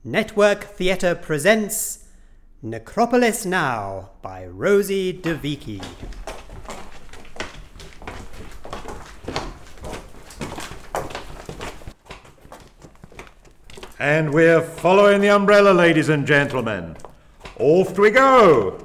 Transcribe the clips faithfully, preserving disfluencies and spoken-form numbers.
Network Theatre presents Necropolis Now by Rosie DeVicki. And we're following the umbrella, ladies and gentlemen. Off we go!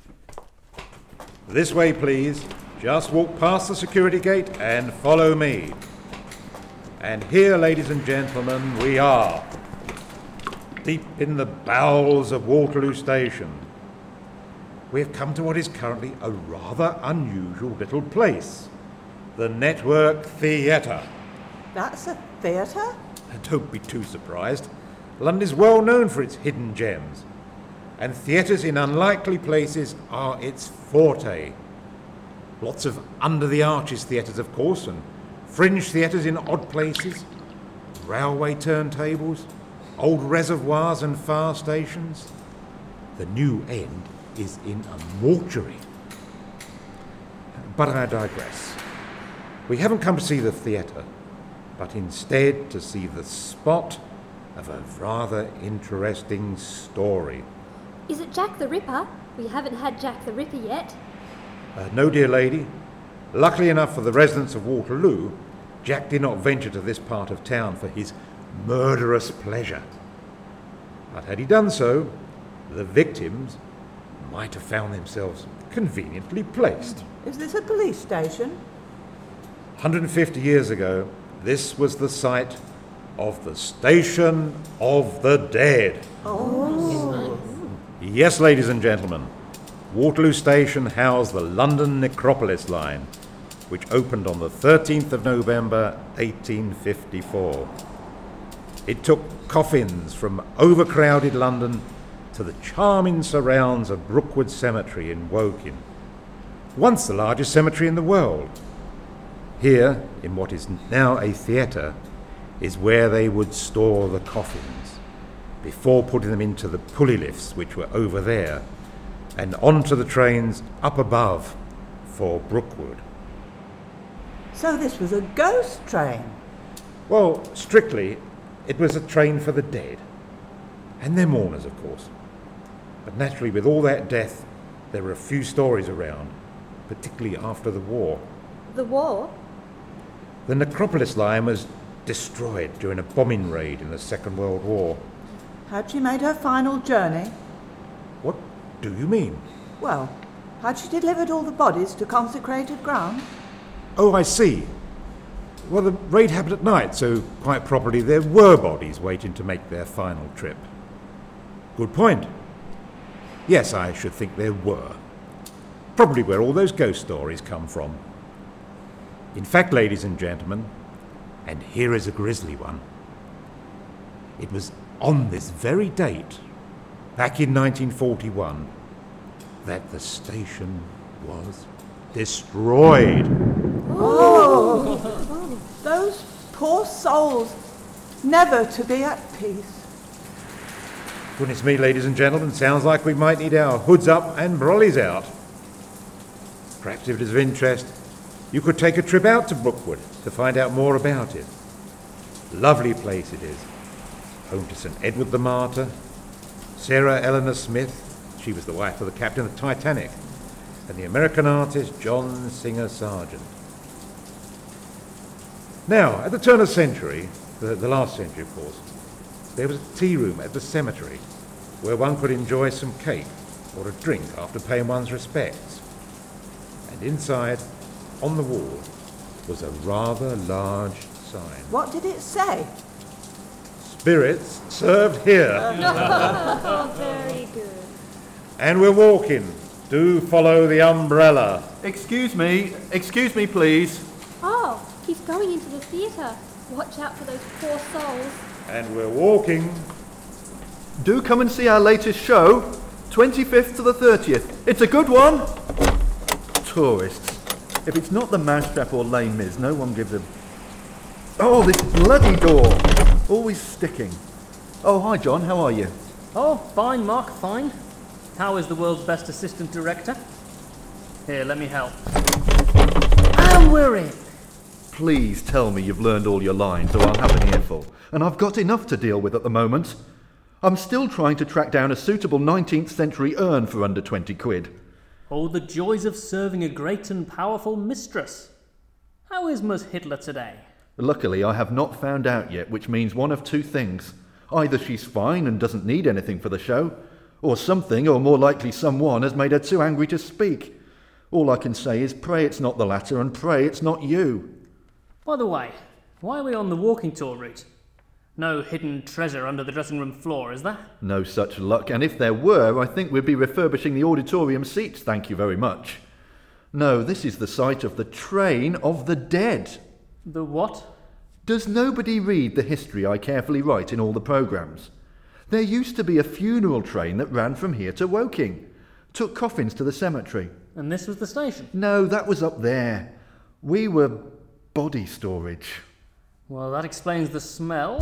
This way, please. Just walk past the security gate and follow me. And here, ladies and gentlemen, we are. Deep in the bowels of Waterloo Station. We have come to what is currently a rather unusual little place. The Network Theatre. That's a theatre? Don't be too surprised. London is well known for its hidden gems. And theatres in unlikely places are its forte. Lots of under-the-arches theatres, of course, and fringe theatres in odd places, railway turntables, old reservoirs and fire stations. The new end is in a mortuary. But I digress. We haven't come to see the theatre, but instead to see the spot of a rather interesting story. Is it Jack the Ripper? We haven't had Jack the Ripper yet. Uh, no, dear lady. Luckily enough for the residents of Waterloo, Jack did not venture to this part of town for his murderous pleasure. But had he done so, the victims might have found themselves conveniently placed. Is this a police station? one hundred fifty years ago, this was the site of the Station of the Dead. Oh. Yes, ladies and gentlemen, Waterloo Station housed the London Necropolis line, which opened on the thirteenth of November, eighteen fifty-four. It took coffins from overcrowded London to the charming surrounds of Brookwood Cemetery in Woking, once the largest cemetery in the world. Here, in what is now a theatre, is where they would store the coffins, before putting them into the pulley lifts which were over there, and onto the trains up above for Brookwood. So this was a ghost train? Well, strictly, it was a train for the dead, and their mourners, of course. But naturally, with all that death, there were a few stories around, particularly after the war. The war? The Necropolis line was destroyed during a bombing raid in the Second World War. Had she made her final journey? What do you mean? Well, had she delivered all the bodies to consecrated ground? Oh, I see. Well, the raid happened at night, so quite properly there were bodies waiting to make their final trip. Good point. Yes, I should think there were. Probably where all those ghost stories come from. In fact, ladies and gentlemen, and here is a grisly one, it was on this very date, back in nineteen forty-one, that the station was destroyed. Oh! Those poor souls, never to be at peace. Goodness me, ladies and gentlemen, sounds like we might need our hoods up and brollies out. Perhaps if it is of interest, you could take a trip out to Brookwood to find out more about it. Lovely place it is. Home to Saint Edward the Martyr, Sarah Eleanor Smith, she was the wife of the captain of the Titanic, and the American artist John Singer Sargent. Now, at the turn of the century, the, the last century of course, there was a tea room at the cemetery where one could enjoy some cake or a drink after paying one's respects. And inside, on the wall, was a rather large sign. What did it say? Spirits served here. Oh, very good. And we're walking. Do follow the umbrella. Excuse me, excuse me please. Oh, he's going into the theatre. Watch out for those poor souls. And we're walking. Do come and see our latest show, twenty-fifth to the thirtieth. It's a good one. Tourists. If it's not the Mousetrap or Les Mis, no one gives a... Oh, this bloody door. Always sticking. Oh, hi John, how are you? Oh, fine, Mark, fine. How is the world's best assistant director? Here, let me help. And we're in. Please tell me you've learned all your lines or I'll have an earful. And I've got enough to deal with at the moment. I'm still trying to track down a suitable nineteenth century urn for under twenty quid. Oh, the joys of serving a great and powerful mistress. How is Miss Hitler today? Luckily, I have not found out yet, which means one of two things. Either she's fine and doesn't need anything for the show, or something, or more likely someone, has made her too angry to speak. All I can say is pray it's not the latter and pray it's not you. By the way, why are we on the walking tour route? No hidden treasure under the dressing room floor, is there? No such luck, and if there were, I think we'd be refurbishing the auditorium seats, thank you very much. No, this is the site of the Train of the Dead. The what? Does nobody read the history I carefully write in all the programmes? There used to be a funeral train that ran from here to Woking. Took coffins to the cemetery. And this was the station? No, that was up there. We were body storage. Well, that explains the smell.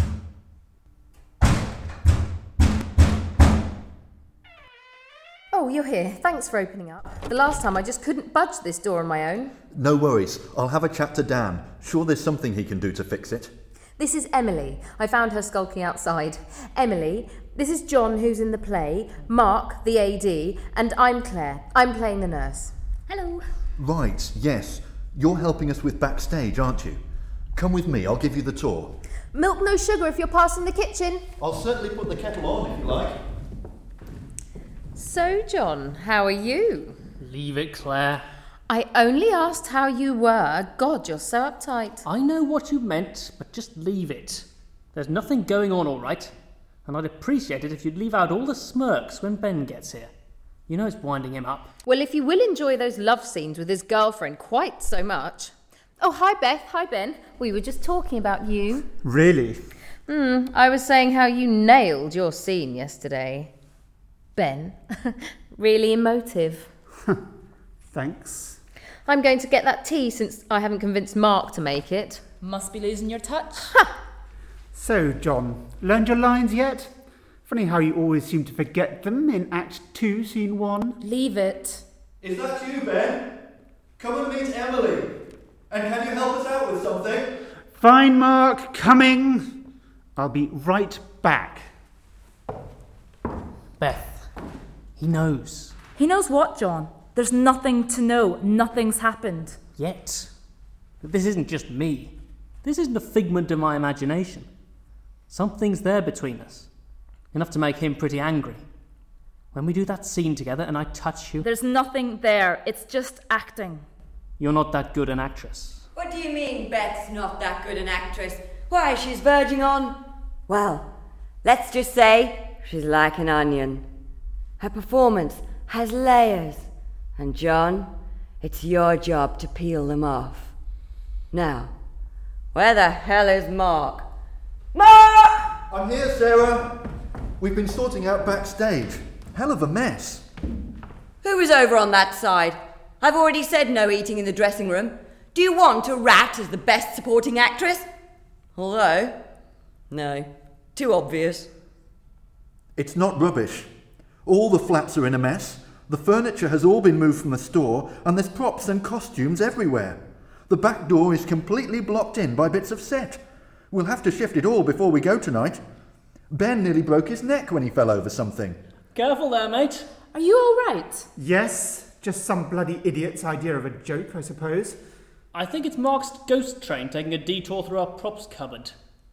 Oh, you're here. Thanks for opening up. The last time I just couldn't budge this door on my own. No worries. I'll have a chat to Dan. Sure there's something he can do to fix it. This is Emily. I found her skulking outside. Emily, this is John, who's in the play, Mark, the A D, and I'm Claire. I'm playing the nurse. Hello. Right, yes. You're helping us with backstage, aren't you? Come with me, I'll give you the tour. Milk, no sugar if you're passing the kitchen. I'll certainly put the kettle on if you like. So, John, how are you? Leave it, Claire. I only asked how you were. God, you're so uptight. I know what you meant, but just leave it. There's nothing going on, all right? And I'd appreciate it if you'd leave out all the smirks when Ben gets here. You know it's winding him up. Well, if you will enjoy those love scenes with his girlfriend quite so much. Oh, hi, Beth. Hi, Ben. We were just talking about you. Really? Hmm, I was saying how you nailed your scene yesterday. Ben, really emotive. Thanks. I'm going to get that tea since I haven't convinced Mark to make it. Must be losing your touch. So, John, learned your lines yet? Funny how you always seem to forget them in Act two, Scene one. Leave it. Is that you, Ben? Come and meet Emily. And can you help us out with something? Fine, Mark, coming. I'll be right back. Beth, he knows. He knows what, John? There's nothing to know. Nothing's happened. Yet. But this isn't just me. This isn't a figment of my imagination. Something's there between us. Enough to make him pretty angry. When we do that scene together and I touch you... There's nothing there. It's just acting. You're not that good an actress. What do you mean Beth's not that good an actress? Why, she's verging on... Well, let's just say she's like an onion. Her performance has layers. And John, it's your job to peel them off. Now, where the hell is Mark? Mark! I'm here, Sarah. We've been sorting out backstage. Hell of a mess. Who was over on that side? I've already said no eating in the dressing room. Do you want a rat as the best supporting actress? Although, no, too obvious. It's not rubbish. All the flats are in a mess. The furniture has all been moved from the store, and there's props and costumes everywhere. The back door is completely blocked in by bits of set. We'll have to shift it all before we go tonight. Ben nearly broke his neck when he fell over something. Careful there, mate. Are you all right? Yes, just some bloody idiot's idea of a joke, I suppose. I think it's Mark's ghost train taking a detour through our props cupboard.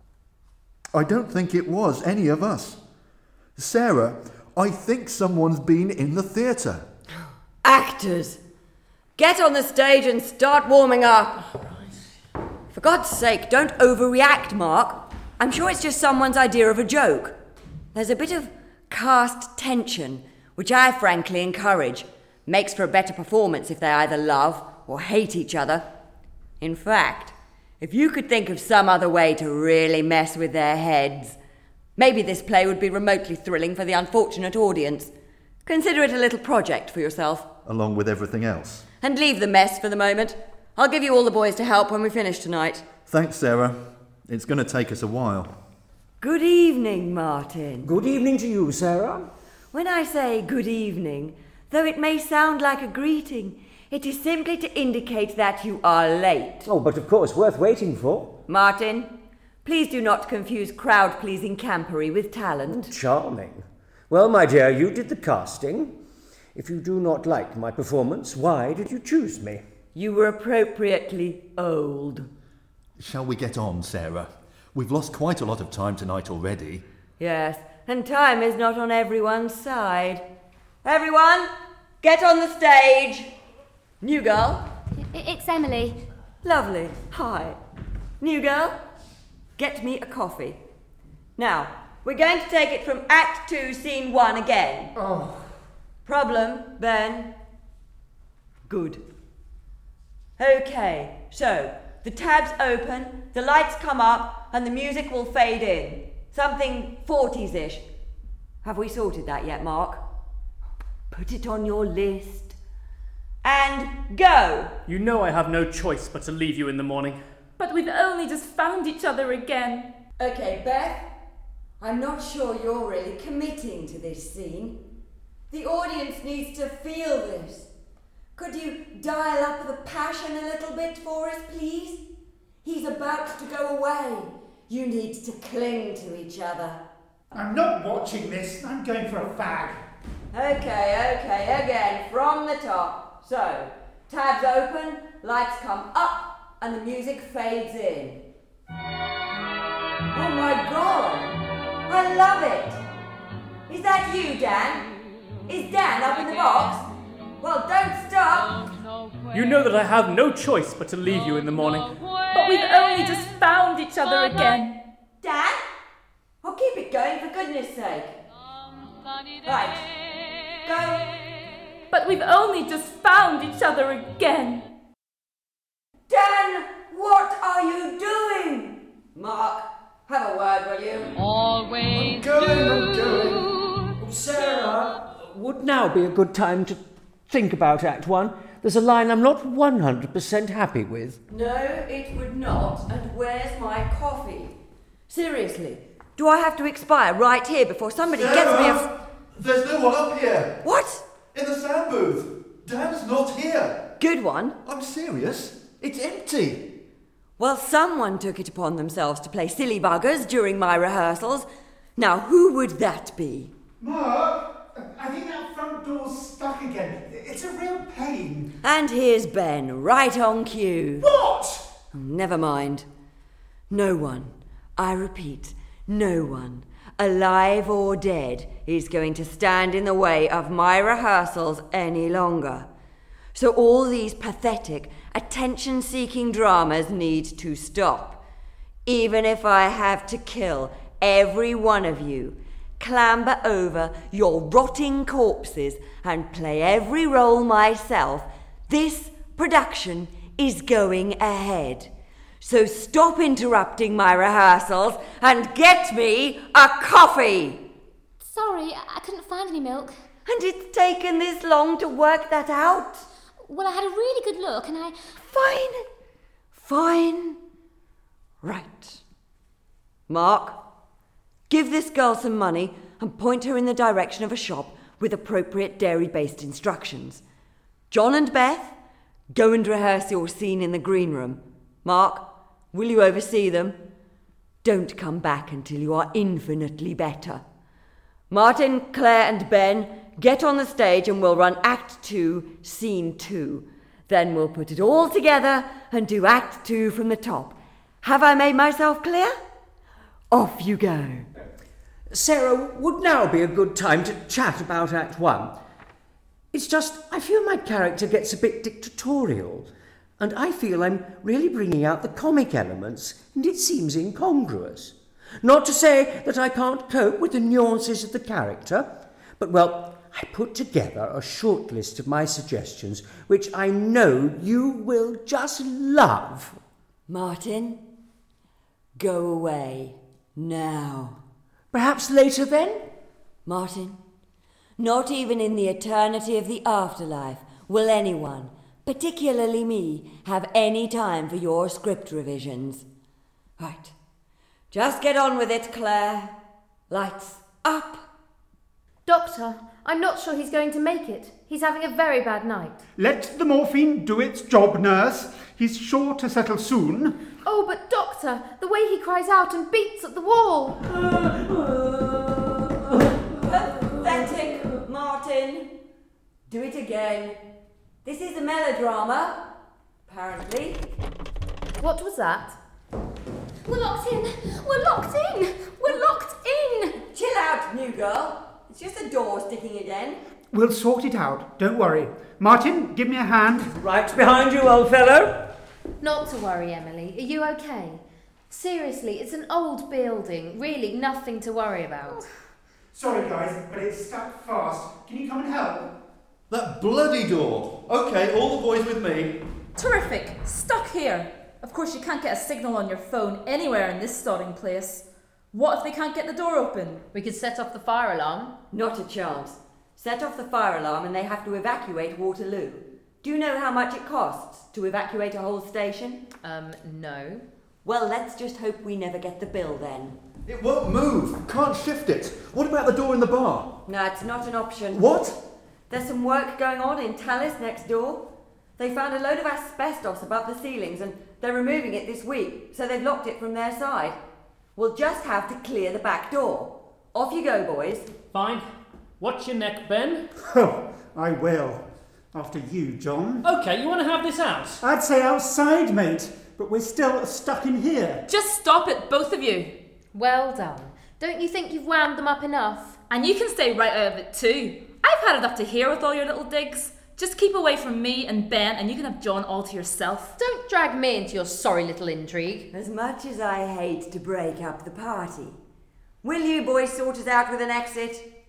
I don't think it was any of us. Sarah, I think someone's been in the theatre. Actors! Get on the stage and start warming up. For God's sake, don't overreact, Mark. I'm sure it's just someone's idea of a joke. There's a bit of cast tension, which I frankly encourage. Makes for a better performance if they either love or hate each other. In fact, if you could think of some other way to really mess with their heads, maybe this play would be remotely thrilling for the unfortunate audience. Consider it a little project for yourself. Along with everything else. And leave the mess for the moment. I'll give you all the boys to help when we finish tonight. Thanks, Sarah. It's going to take us a while. Good evening, Martin. Good evening to you, Sarah. When I say good evening, though it may sound like a greeting, it is simply to indicate that you are late. Oh, but of course, worth waiting for. Martin, Please do not confuse crowd-pleasing campery with talent. Charming. Well, my dear, you did the casting. If you do not like my performance, why did you choose me? You were appropriately old. Shall we get on, Sarah? We've lost quite a lot of time tonight already. Yes, and time is not on everyone's side. Everyone, get on the stage. New girl. I- it's Emily. Lovely. Hi. New girl, get me a coffee. Now, we're going to take it from Act Two, Scene One again. Oh. Problem, Ben? Good. Okay, so the tabs open, the lights come up, and the music will fade in. Something forties-ish. Have we sorted that yet, Mark? Put it on your list. And go! You know I have no choice but to leave you in the morning. But we've only just found each other again. Okay, Beth, I'm not sure you're really committing to this scene. The audience needs to feel this. Could you dial up the passion a little bit for us, please? He's about to go away. You need to cling to each other. I'm not watching this. I'm going for a fag. Okay, okay, again, from the top. So, tabs open, lights come up, and the music fades in. Oh my God! I love it! Is that you, Dan? Is Dan up in the box? Well, don't stop! You know that I have no choice but to leave you in the morning. But we've only just found each other again. Dan? I'll keep it going for goodness sake. Right. Go. But we've only just found each other again. Dan, what are you doing? Mark, have a word, will you? I'm Always going, I'm going. Oh, Sarah, would now be a good time to think about Act One? There's a line I'm not one hundred percent happy with. No, it would not. And where's my coffee? Seriously, do I have to expire right here before somebody Sarah, gets me a... F- there's no one up here. What? In the sound booth. Dan's not here. Good one. I'm serious. It's empty. Well, someone took it upon themselves to play silly buggers during my rehearsals. Now, who would that be? Mark, I think that front door's stuck again. It's a real pain. And here's Ben, right on cue. What? Never mind. No one, I repeat, no one, alive or dead, is going to stand in the way of my rehearsals any longer. So all these pathetic, attention-seeking dramas need to stop. Even if I have to kill every one of you, clamber over your rotting corpses and play every role myself, this production is going ahead. So stop interrupting my rehearsals and get me a coffee! Sorry, I couldn't find any milk. And it's taken this long to work that out? Well, I had a really good look and I... Fine. Fine. Right. Mark, give this girl some money and point her in the direction of a shop with appropriate dairy-based instructions. John and Beth, go and rehearse your scene in the green room. Mark, will you oversee them? Don't come back until you are infinitely better. Martin, Claire and Ben, get on the stage and we'll run Act Two, Scene Two. Then we'll put it all together and do Act Two from the top. Have I made myself clear? Off you go. Sarah, would now be a good time to chat about Act One? It's just, I feel my character gets a bit dictatorial, and I feel I'm really bringing out the comic elements, and it seems incongruous. Not to say that I can't cope with the nuances of the character, but, well, I put together a short list of my suggestions, which I know you will just love. Martin, go away now. Perhaps later then? Martin, not even in the eternity of the afterlife will anyone, particularly me, have any time for your script revisions. Right. Just get on with it, Claire. Lights up. Doctor, I'm not sure he's going to make it. He's having a very bad night. Let the morphine do its job, nurse. He's sure to settle soon. Oh, but doctor, doctor, the way he cries out and beats at the wall. Pathetic, Martin. Do it again. This is a melodrama, apparently. What was that? We're locked in. We're locked in. We're locked in. Chill out, new girl. It's just a door sticking again. We'll sort it out. Don't worry. Martin, give me a hand. Right behind you, old fellow. Not to worry, Emily. Are you okay? Seriously, it's an old building. Really, nothing to worry about. Sorry, guys, but it's stuck fast. Can you come and help? That bloody door. Okay, all the boys with me. Terrific. Stuck here. Of course, you can't get a signal on your phone anywhere in this starting place. What if they can't get the door open? We could set off the fire alarm. Not a chance. Set off the fire alarm and they have to evacuate Waterloo. Do you know how much it costs to evacuate a whole station? Um, no. Well, let's just hope we never get the bill then. It won't move. Can't shift it. What about the door in the bar? No, it's not an option. What? There's some work going on in Tallis next door. They found a load of asbestos above the ceilings and they're removing it this week, so they've locked it from their side. We'll just have to clear the back door. Off you go, boys. Fine. Watch your neck, Ben. Oh, I will. After you, John. Okay, you want to have this out? I'd say outside, mate, but we're still stuck in here. Just stop it, both of you. Well done. Don't you think you've wound them up enough? And you can stay right out of it too. I've had it up to here with all your little digs. Just keep away from me and Ben and you can have John all to yourself. Don't drag me into your sorry little intrigue. As much as I hate to break up the party, will you boys sort us out with an exit?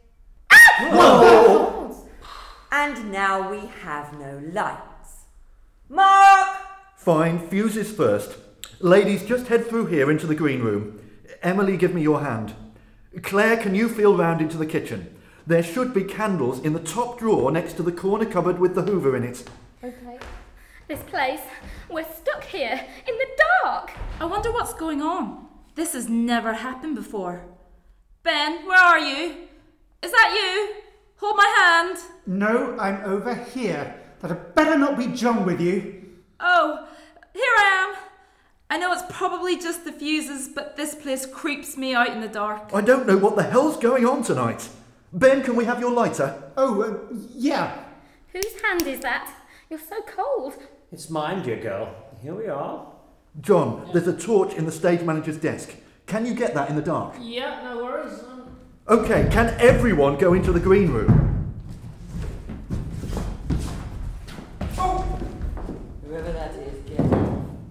Whoa! And now we have no lights. Mark! Fine, fuses first. Ladies, just head through here into the green room. Emily, give me your hand. Claire, can you feel round into the kitchen? There should be candles in the top drawer next to the corner cupboard with the Hoover in it. Okay. This place, we're stuck here in the dark. I wonder what's going on. This has never happened before. Ben, where are you? Is that you? Hold my hand. No, I'm over here. That'd better not be John with you. Oh, here I am. I know it's probably just the fuses, but this place creeps me out in the dark. I don't know what the hell's going on tonight. Ben, can we have your lighter? Oh, uh, yeah. Whose hand is that? You're so cold. It's mine, dear girl. Here we are. John, there's a torch in the stage manager's desk. Can you get that in the dark? Yeah, no worries. Um... Okay, can everyone go into the green room? Oh! Whoever that is, get off.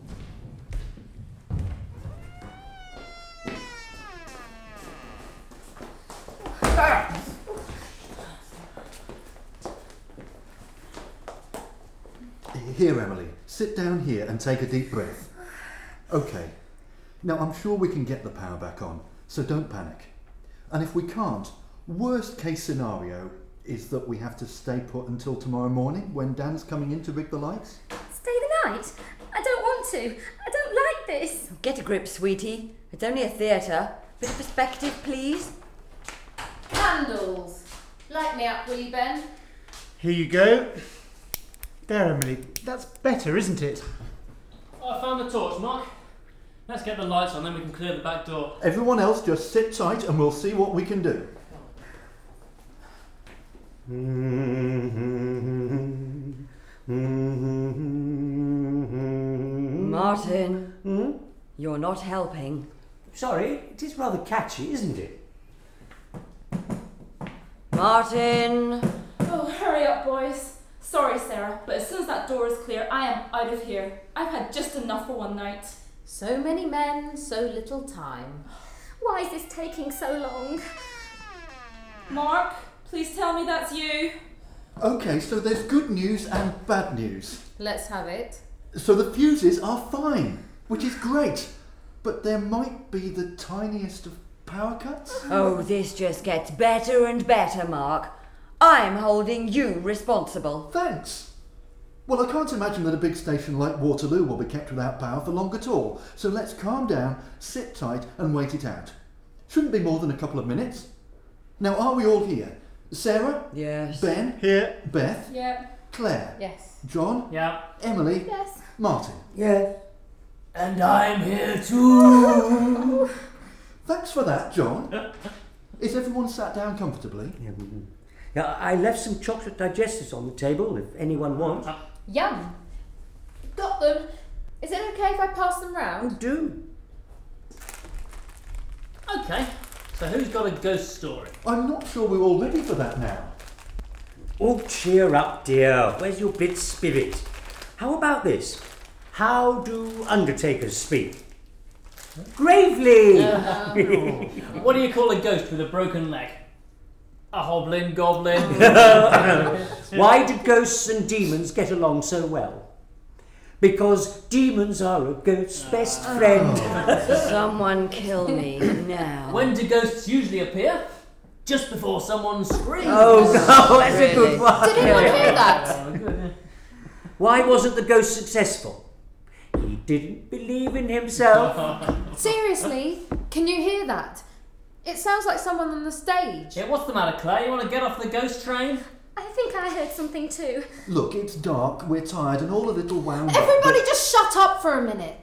Here, Emily, sit down here and take a deep breath. Okay, now I'm sure we can get the power back on, so don't panic. And if we can't, worst case scenario is that we have to stay put until tomorrow morning when Dan's coming in to rig the lights. Stay the night? I don't want to. I don't like this. Get a grip, sweetie. It's only a theatre. Bit of perspective, please. Candles. Light me up, will you, Ben? Here you go. There, Emily. That's better, isn't it? Oh, I found the torch, Mark. Let's get the lights on, then we can clear the back door. Everyone else just sit tight and we'll see what we can do. Martin, Hmm? you're not helping. Sorry, it is rather catchy, isn't it? Martin! Oh, hurry up, boys. Sorry, Sarah, but as soon as that door is clear, I am out of here. I've had just enough for one night. So many men, so little time. Why is this taking so long? Mark, please tell me that's you. Okay, so there's good news and bad news. Let's have it. So the fuses are fine, which is great, but there might be the tiniest of power cuts. Oh, this just gets better and better, Mark. I'm holding you responsible. Thanks. Well, I can't imagine that a big station like Waterloo will be kept without power for long at all, so let's calm down, sit tight and wait it out. Shouldn't be more than a couple of minutes. Now, are we all here? Sarah? Yes. Ben? Here. Beth? Yeah. Claire? Yes. John? Yeah. Emily? Yes. Martin? Yes. And I'm here too. Thanks for that, John. Is everyone sat down comfortably? Yeah, mm, yeah, I left some chocolate digestives on the table if anyone wants. Yum. Got them. Is it okay if I pass them round? Oh, do. Okay, so who's got a ghost story? I'm not sure we're all ready for that now. Oh, cheer up, dear. Where's your bit spirit? How about this? How do undertakers speak? Gravely! Uh, what do you call a ghost with a broken leg? A hoblin goblin? Why do ghosts and demons get along so well? Because demons are a ghost's best friend. Someone kill me now. When do ghosts usually appear? Just before someone screams. Oh, no, that's Really? a good one. Did anyone hear that? Why wasn't the ghost successful? He didn't believe in himself. Seriously? Can you hear that? It sounds like someone on the stage. Yeah, what's the matter, Clay? You want to get off the ghost train? I think I heard something too. Look, it's dark, we're tired, and all a little wound up. Everybody just shut up for a minute.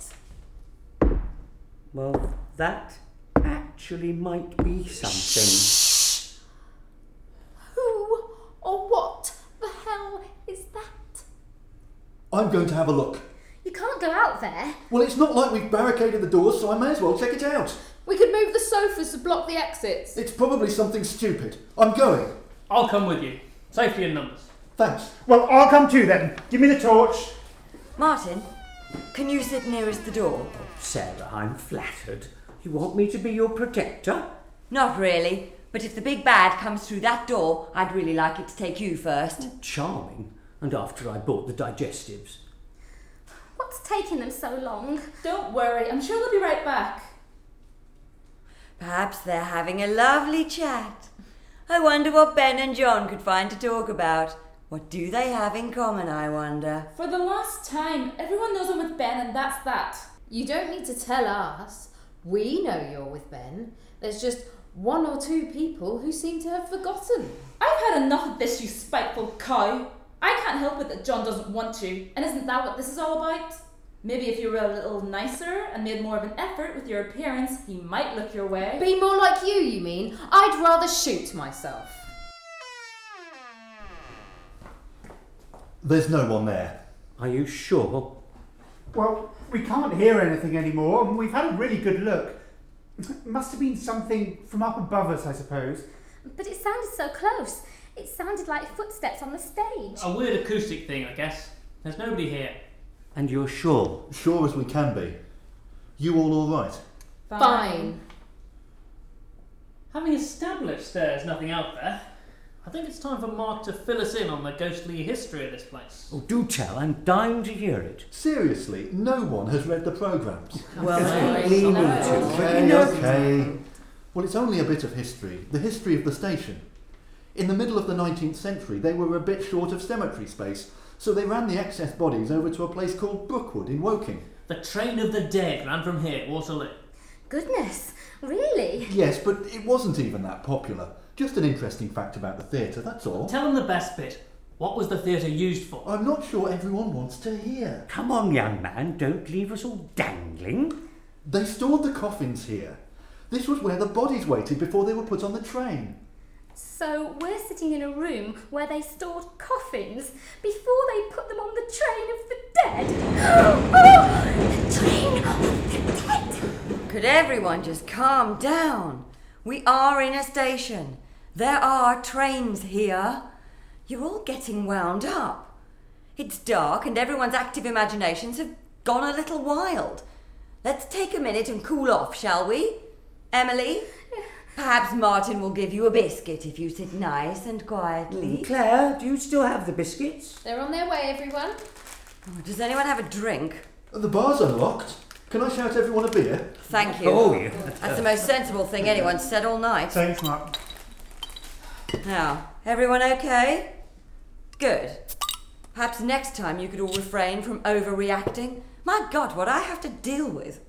Well, that actually might be something. Who or what the hell is that? I'm going to have a look. You can't go out there. Well, it's not like we've barricaded the doors, so I may as well check it out. We could move the sofas to block the exits. It's probably something stupid. I'm going. I'll come with you. Safety in numbers. Thanks. Well, I'll come too then. Give me the torch. Martin, can you sit nearest the door? Sarah, I'm flattered. You want me to be your protector? Not really, but if the big bad comes through that door, I'd really like it to take you first. Charming. And after I bought the digestives. What's taking them so long? Don't worry, I'm sure they'll be right back. Perhaps they're having a lovely chat. I wonder what Ben and John could find to talk about. What do they have in common, I wonder? For the last time, everyone knows I'm with Ben and that's that. You don't need to tell us. We know you're with Ben. There's just one or two people who seem to have forgotten. I've had enough of this, you spiteful cow. I can't help it that John doesn't want you, and isn't that what this is all about? Maybe if you were a little nicer and made more of an effort with your appearance, he might look your way. Be more like you, you mean? I'd rather shoot myself. There's no one there. Are you sure? Well, we can't hear anything anymore, and we've had a really good look. It must have been something from up above us, I suppose. But it sounded so close. It sounded like footsteps on the stage. A weird acoustic thing, I guess. There's nobody here. And you're sure? Sure as we can be. You all all right? Fine. Having established there's nothing out there, I think it's time for Mark to fill us in on the ghostly history of this place. Oh, do tell. I'm dying to hear it. Seriously, no one has read the programmes. Well, we need to. Okay, okay. Well, it's only a bit of history. The history of the station. In the middle of the nineteenth century, they were a bit short of cemetery space, so they ran the excess bodies over to a place called Brookwood in Woking. The train of the dead ran from here, Waterloo. Goodness, really? Yes, but it wasn't even that popular. Just an interesting fact about the theatre, that's all. Tell them the best bit. What was the theatre used for? I'm not sure everyone wants to hear. Come on, young man, don't leave us all dangling. They stored the coffins here. This was where the bodies waited before they were put on the train. So we're sitting in a room where they stored coffins before they put them on the train of the dead. Oh, the train of the dead. Could everyone just calm down? We are in a station. There are trains here. You're all getting wound up. It's dark and everyone's active imaginations have gone a little wild. Let's take a minute and cool off, shall we? Emily? Perhaps Martin will give you a biscuit if you sit nice and quietly. Claire, do you still have the biscuits? They're on their way, everyone. Oh, does anyone have a drink? The bar's unlocked. Can I shout everyone a beer? Thank you. Oh, yeah. That's the most sensible thing anyone's said all night. Thanks, Mark. Now, everyone okay? Good. Perhaps next time you could all refrain from overreacting. My God, what I have to deal with.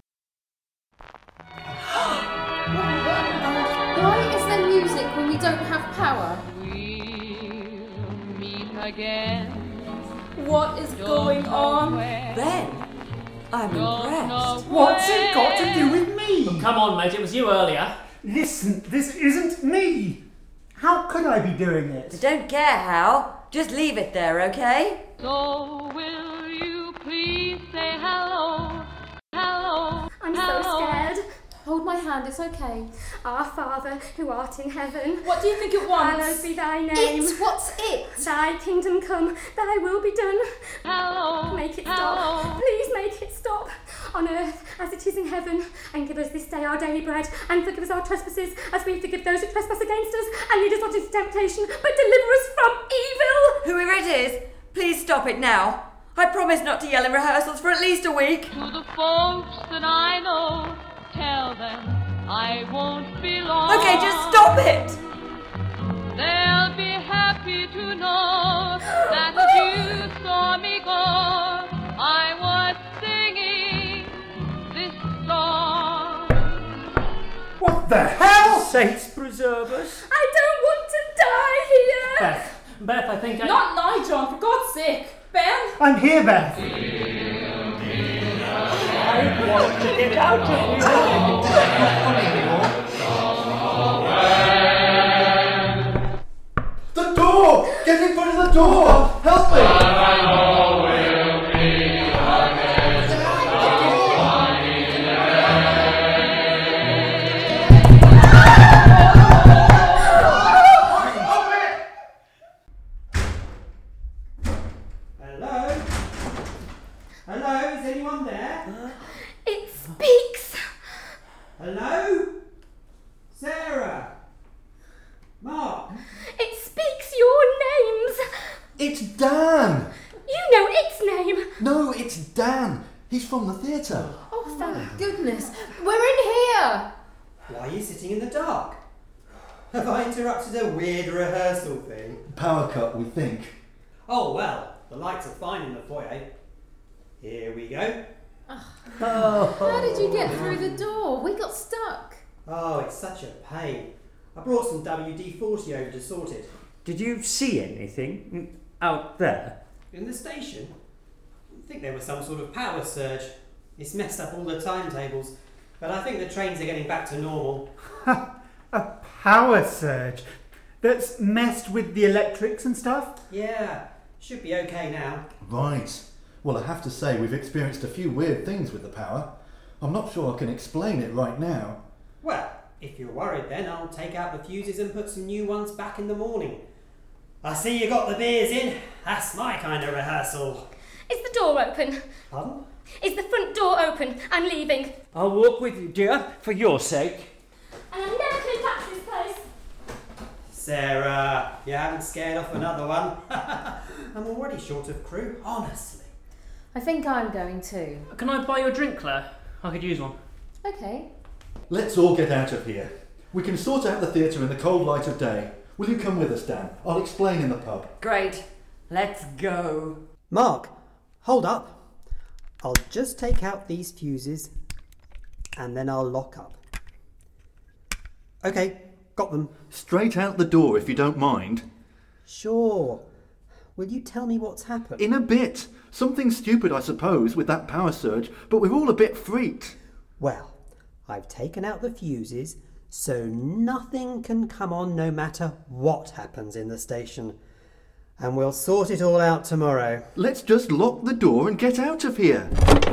Why is there music when we don't have power? We'll meet again. What is going on? Ben, I'm impressed. What's it got to do with me? Oh, come on, mate, it was you earlier. Listen, this isn't me. How could I be doing it? Don't care how. Just leave it there, okay? So will you please say hello, hello, I'm hello. so scared. Hold my hand, it's okay. Our Father, who art in heaven. What do you think it wants? Hallowed be thy name. It's what's it? Thy kingdom come, thy will be done. Hello, Make it hello. stop. Please make it stop. On earth as it is in heaven. And give us this day our daily bread. And forgive us our trespasses as we forgive those who trespass against us. And lead us not into temptation, but deliver us from evil. Whoever it is, please stop it now. I promise not to yell in rehearsals for at least a week. To the folks that I know, tell them I won't be long. Okay, just stop it! They'll be happy to know that as you saw me go, I was singing this song. What the hell? Saints preserve us. I don't want to die here. Beth, Beth, I think I... Not now, John, for God's sake. Ben? I'm here, Beth. I want to get out of here. The door! Get in front of the door! Help me! Hello? Hello, is anyone there? It speaks. Hello? Sarah? Mark? It speaks your names. It's Dan! You know its name. No, it's Dan. He's from the theatre. Oh, thank goodness. We're in here. Why are you sitting in the dark? Have I interrupted a weird rehearsal thing? Power cut, we think. Oh, well, the lights are fine in the foyer. Here we go. How did you get through the door? We got stuck. Oh, it's such a pain. I brought some W D forty over to sort it. Did you see anything out there? In the station? I think there was some sort of power surge. It's messed up all the timetables, but I think the trains are getting back to normal. A power surge that's messed with the electrics and stuff? Yeah, should be okay now. Right. Well, I have to say we've experienced a few weird things with the power. I'm not sure I can explain it right now. Well, if you're worried then, I'll take out the fuses and put some new ones back in the morning. I see you got the beers in. That's my kind of rehearsal. Is the door open? Pardon? Is the front door open? I'm leaving. I'll walk with you, dear, for your sake. And I'm never coming back to this place. Sarah, you haven't scared off another one. I'm already short of crew, honestly. I think I'm going too. Can I buy you a drink, Claire? I could use one. Okay. Let's all get out of here. We can sort out the theatre in the cold light of day. Will you come with us, Dan? I'll explain in the pub. Great. Let's go. Mark, hold up. I'll just take out these fuses and then I'll lock up. Okay, got them. Straight out the door, if you don't mind. Sure. Will you tell me what's happened? In a bit. Something stupid, I suppose, with that power surge, but we're all a bit freaked. Well, I've taken out the fuses, so nothing can come on no matter what happens in the station. And we'll sort it all out tomorrow. Let's just lock the door and get out of here.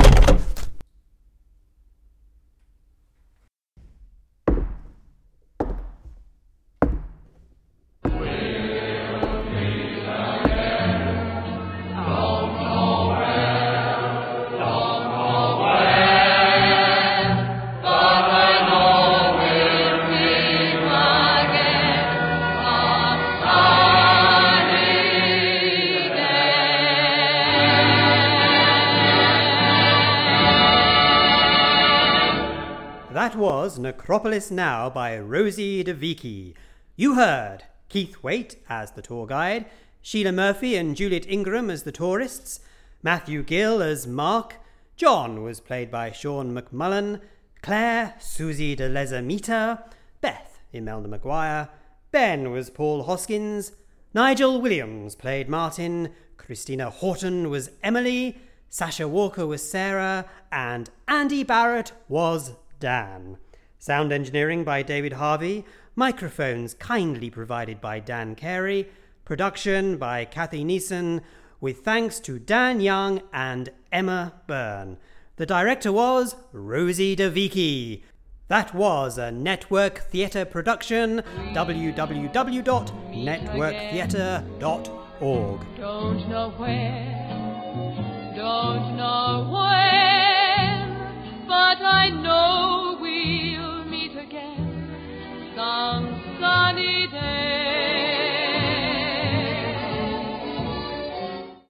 That was Necropolis Now by Rosie DeVicki. You heard Keith Waite as the tour guide, Sheila Murphy and Juliet Ingram as the tourists, Matthew Gill as Mark, John was played by Sean McMullen, Claire, Susie de Lezamita, Beth, Imelda Maguire, Ben was Paul Hoskins, Nigel Williams played Martin, Christina Horton was Emily, Sasha Walker was Sarah, and Andy Barrett was Dan. Sound engineering by David Harvey, microphones kindly provided by Dan Carey, production by Kathy Neeson, with thanks to Dan Young and Emma Byrne. The director was Rosie DeVicki. That was a Network Theatre production, w w w dot network theatre dot org. Don't know where, don't know when, but I know